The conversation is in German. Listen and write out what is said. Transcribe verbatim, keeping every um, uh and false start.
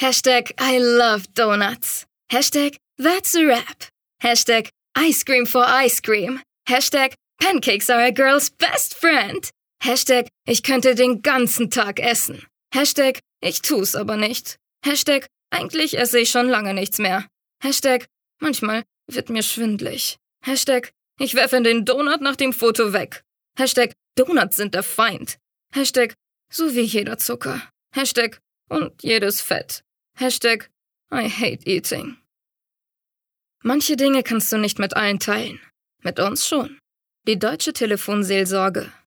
Hashtag I love donuts. Hashtag that's a wrap. Hashtag ice cream for ice cream. Hashtag pancakes are a girl's best friend. Hashtag ich könnte den ganzen Tag essen. Hashtag ich tu's aber nicht. Hashtag eigentlich esse ich schon lange nichts mehr. Hashtag manchmal wird mir schwindlig. Hashtag ich werfe den Donut nach dem Foto weg. Hashtag Donuts sind der Feind. Hashtag so wie jeder Zucker. Hashtag und jedes Fett. Hashtag I hate eating. Manche Dinge kannst du nicht mit allen teilen. Mit uns schon. Die Deutsche Telefonseelsorge.